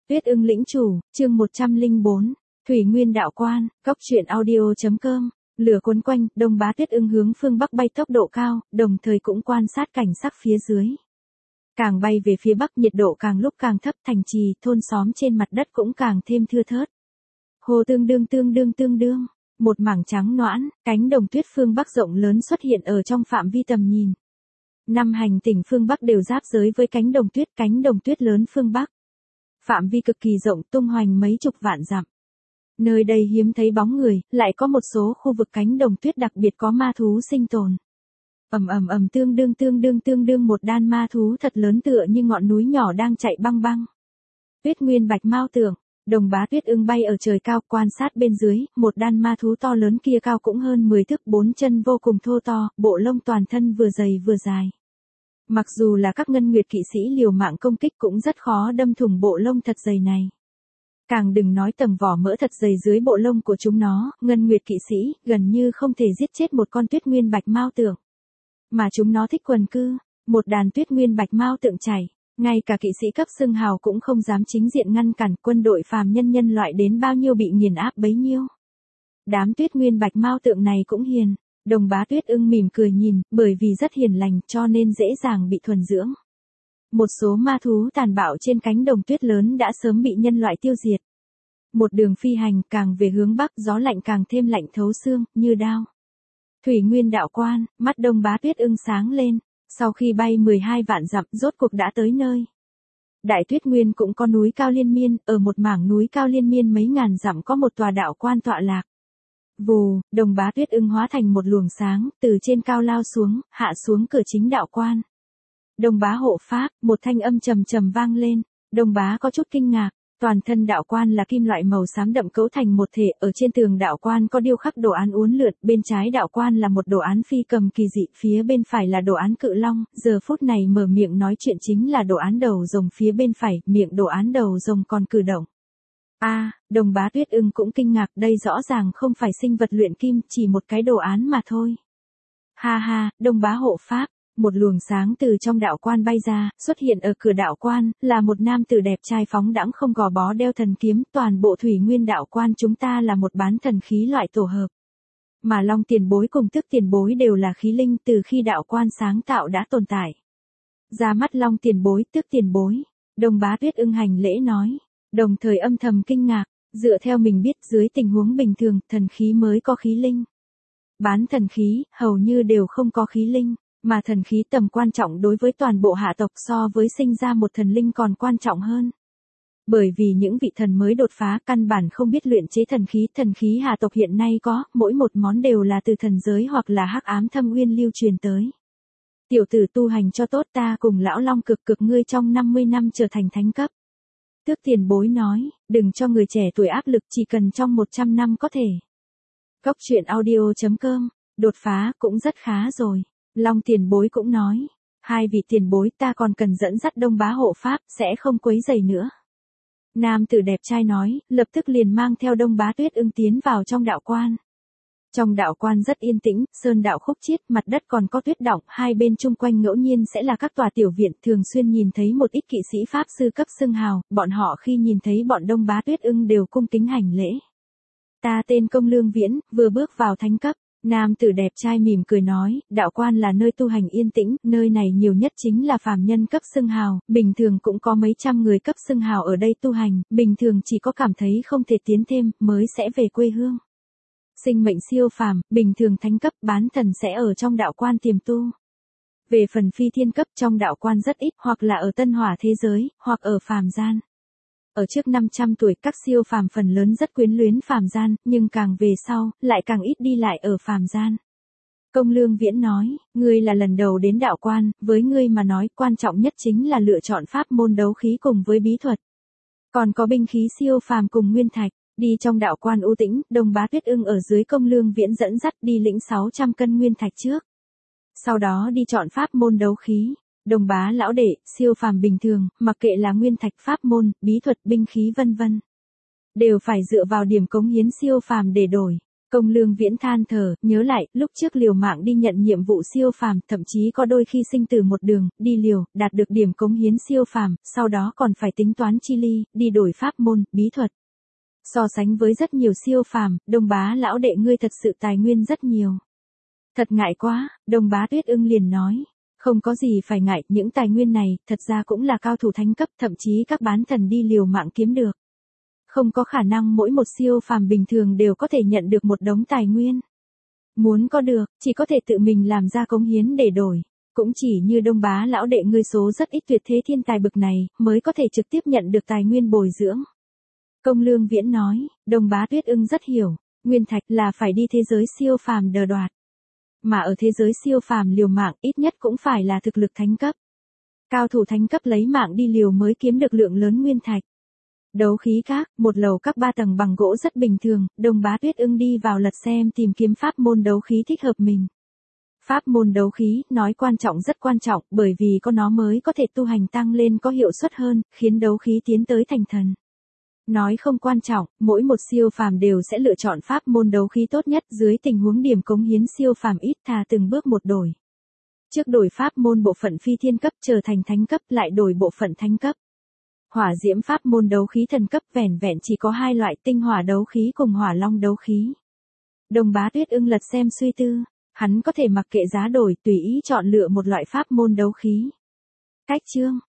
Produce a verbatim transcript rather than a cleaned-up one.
Tuyết ưng lĩnh chủ, chương một trăm lẻ bốn, Thủy Nguyên đạo quan, cốc truyện audio.com, lửa cuốn quanh, Đông Bá Tuyết ưng hướng phương bắc bay tốc độ cao, đồng thời cũng quan sát cảnh sắc phía dưới. Càng bay về phía bắc nhiệt độ càng lúc càng thấp, thành trì, thôn xóm trên mặt đất cũng càng thêm thưa thớt. Hồ tương đương tương đương tương đương, một mảng trắng noãn, cánh đồng tuyết phương bắc rộng lớn xuất hiện ở trong phạm vi tầm nhìn. Năm hành tỉnh phương bắc đều giáp giới với cánh đồng tuyết, cánh đồng tuyết lớn phương bắc. Phạm vi cực kỳ rộng, tung hoành mấy chục vạn dặm. Nơi đây hiếm thấy bóng người, lại có một số khu vực cánh đồng tuyết đặc biệt có ma thú sinh tồn. Ầm ầm ầm tương đương tương đương tương đương một đàn ma thú thật lớn tựa như ngọn núi nhỏ đang chạy băng băng. Tuyết Nguyên Bạch Mao Tượng, Đồng Bá Tuyết ưng bay ở trời cao, quan sát bên dưới, một đàn ma thú to lớn kia cao cũng hơn mười thước, bốn chân vô cùng thô to, bộ lông toàn thân vừa dày vừa dài. Mặc dù là các ngân nguyệt kỵ sĩ liều mạng công kích cũng rất khó đâm thủng bộ lông thật dày này. Càng đừng nói tầng vỏ mỡ thật dày dưới bộ lông của chúng nó, ngân nguyệt kỵ sĩ gần như không thể giết chết một con Tuyết Nguyên Bạch Mao Tượng. Mà chúng nó thích quần cư, một đàn Tuyết Nguyên Bạch Mao Tượng chảy, ngay cả kỵ sĩ cấp xưng hào cũng không dám chính diện ngăn cản, quân đội phàm nhân nhân loại đến bao nhiêu bị nghiền áp bấy nhiêu. Đám Tuyết Nguyên Bạch Mao Tượng này cũng hiền. Đồng Bá Tuyết ưng mỉm cười nhìn, bởi vì rất hiền lành cho nên dễ dàng bị thuần dưỡng. Một số ma thú tàn bạo trên cánh đồng tuyết lớn đã sớm bị nhân loại tiêu diệt. Một đường phi hành càng về hướng bắc, gió lạnh càng thêm lạnh thấu xương, như đao. Thủy Nguyên đạo quan, mắt Đồng Bá Tuyết ưng sáng lên, sau khi bay mười hai vạn dặm rốt cuộc đã tới nơi. Đại Tuyết Nguyên cũng có núi cao liên miên, ở một mảng núi cao liên miên mấy ngàn dặm có một tòa đạo quan tọa lạc. Vù, Đồng Bá Tuyết ưng hóa thành một luồng sáng, từ trên cao lao xuống, hạ xuống cửa chính đạo quan. Đồng Bá hộ pháp, một thanh âm trầm trầm vang lên. Đồng Bá có chút kinh ngạc, toàn thân đạo quan là kim loại màu xám đậm cấu thành một thể, ở trên tường đạo quan có điêu khắc đồ án uốn lượn, bên trái đạo quan là một đồ án phi cầm kỳ dị, phía bên phải là đồ án cự long, giờ phút này mở miệng nói chuyện chính là đồ án đầu rồng phía bên phải, miệng đồ án đầu rồng còn cử động. A, à, Đồng Bá Tuyết ưng cũng kinh ngạc, đây rõ ràng không phải sinh vật luyện kim, chỉ một cái đồ án mà thôi. Ha ha, Đồng Bá hộ pháp, một luồng sáng từ trong đạo quan bay ra, xuất hiện ở cửa đạo quan, là một nam tử đẹp trai phóng đãng không gò bó đeo thần kiếm, toàn bộ Thủy Nguyên đạo quan chúng ta là một bán thần khí loại tổ hợp. Mà Long tiền bối cùng Tước tiền bối đều là khí linh từ khi đạo quan sáng tạo đã tồn tại. Ra mắt Long tiền bối, Tước tiền bối, Đồng Bá Tuyết ưng hành lễ nói. Đồng thời âm thầm kinh ngạc, dựa theo mình biết dưới tình huống bình thường, thần khí mới có khí linh. Bán thần khí, hầu như đều không có khí linh, mà thần khí tầm quan trọng đối với toàn bộ hạ tộc so với sinh ra một thần linh còn quan trọng hơn. Bởi vì những vị thần mới đột phá căn bản không biết luyện chế thần khí, thần khí hạ tộc hiện nay có, mỗi một món đều là từ thần giới hoặc là hắc ám thâm uyên lưu truyền tới. Tiểu tử tu hành cho tốt, ta cùng lão Long cực cực ngươi trong năm mươi năm trở thành thánh cấp. Tước tiền bối nói, đừng cho người trẻ tuổi áp lực, chỉ cần trong một trăm năm có thể. Cốc truyện audio.com, đột phá cũng rất khá rồi. Long tiền bối cũng nói, hai vị tiền bối ta còn cần dẫn dắt Đông Bá hộ pháp, sẽ không quấy rầy nữa. Nam tử đẹp trai nói, lập tức liền mang theo Đông Bá Tuyết ưng tiến vào trong đạo quan. Trong đạo quan rất yên tĩnh, sơn đạo khúc chiết, mặt đất còn có tuyết đọng, hai bên chung quanh ngẫu nhiên sẽ là các tòa tiểu viện, thường xuyên nhìn thấy một ít kỵ sĩ pháp sư cấp xưng hào, bọn họ khi nhìn thấy bọn Đông Bá Tuyết ưng đều cung kính hành lễ. Ta tên Công Lương Viễn, vừa bước vào thánh cấp. Nam tử đẹp trai mỉm cười nói, đạo quan là nơi tu hành yên tĩnh, nơi này nhiều nhất chính là phàm nhân cấp xưng hào, bình thường cũng có mấy trăm người cấp xưng hào ở đây tu hành, bình thường chỉ có cảm thấy không thể tiến thêm, mới sẽ về quê hương. Sinh mệnh siêu phàm, bình thường thánh cấp, bán thần sẽ ở trong đạo quan tiềm tu. Về phần phi thiên cấp trong đạo quan rất ít, hoặc là ở tân hỏa thế giới, hoặc ở phàm gian. Ở trước năm trăm tuổi các siêu phàm phần lớn rất quyến luyến phàm gian, nhưng càng về sau, lại càng ít đi lại ở phàm gian. Công Lương Viễn nói, ngươi là lần đầu đến đạo quan, với ngươi mà nói quan trọng nhất chính là lựa chọn pháp môn đấu khí cùng với bí thuật. Còn có binh khí siêu phàm cùng nguyên thạch. Đi trong đạo quan u tĩnh, Đồng Bá Tuyết ưng ở dưới Công Lương Viễn dẫn dắt đi lĩnh sáu trăm cân nguyên thạch trước. Sau đó đi chọn pháp môn đấu khí. Đồng Bá lão đệ, siêu phàm bình thường, mặc kệ là nguyên thạch pháp môn, bí thuật, binh khí vân vân, đều phải dựa vào điểm cống hiến siêu phàm để đổi. Công Lương Viễn than thở, nhớ lại, lúc trước liều mạng đi nhận nhiệm vụ siêu phàm, thậm chí có đôi khi sinh tử một đường, đi liều, đạt được điểm cống hiến siêu phàm, sau đó còn phải tính toán chi ly, đi đổi pháp môn, bí thuật. So sánh với rất nhiều siêu phàm, Đông Bá lão đệ ngươi thật sự tài nguyên rất nhiều. Thật ngại quá, Đông Bá Tuyết Ưng liền nói. Không có gì phải ngại, những tài nguyên này, thật ra cũng là cao thủ thánh cấp, thậm chí các bán thần đi liều mạng kiếm được. Không có khả năng mỗi một siêu phàm bình thường đều có thể nhận được một đống tài nguyên. Muốn có được, chỉ có thể tự mình làm ra cống hiến để đổi. Cũng chỉ như Đông Bá lão đệ ngươi số rất ít tuyệt thế thiên tài bực này, mới có thể trực tiếp nhận được tài nguyên bồi dưỡng. Công Lương Viễn nói, Đông Bá Tuyết Ưng rất hiểu, nguyên thạch là phải đi thế giới siêu phàm đờ đoạt. Mà ở thế giới siêu phàm liều mạng ít nhất cũng phải là thực lực thánh cấp. Cao thủ thánh cấp lấy mạng đi liều mới kiếm được lượng lớn nguyên thạch. Đấu khí các, một lầu các ba tầng bằng gỗ rất bình thường, Đông Bá Tuyết Ưng đi vào lật xem tìm kiếm pháp môn đấu khí thích hợp mình. Pháp môn đấu khí, nói quan trọng rất quan trọng, bởi vì có nó mới có thể tu hành tăng lên có hiệu suất hơn, khiến đấu khí tiến tới thành thần. Nói không quan trọng, mỗi một siêu phàm đều sẽ lựa chọn pháp môn đấu khí tốt nhất dưới tình huống điểm cống hiến siêu phàm ít thà từng bước một đổi. Trước đổi pháp môn bộ phận phi thiên cấp trở thành thánh cấp lại đổi bộ phận thánh cấp. Hỏa diễm pháp môn đấu khí thần cấp vẻn vẹn chỉ có hai loại tinh hỏa đấu khí cùng hỏa long đấu khí. Đông Bá Tuyết Ưng lật xem suy tư, hắn có thể mặc kệ giá đổi tùy ý chọn lựa một loại pháp môn đấu khí. Cách chương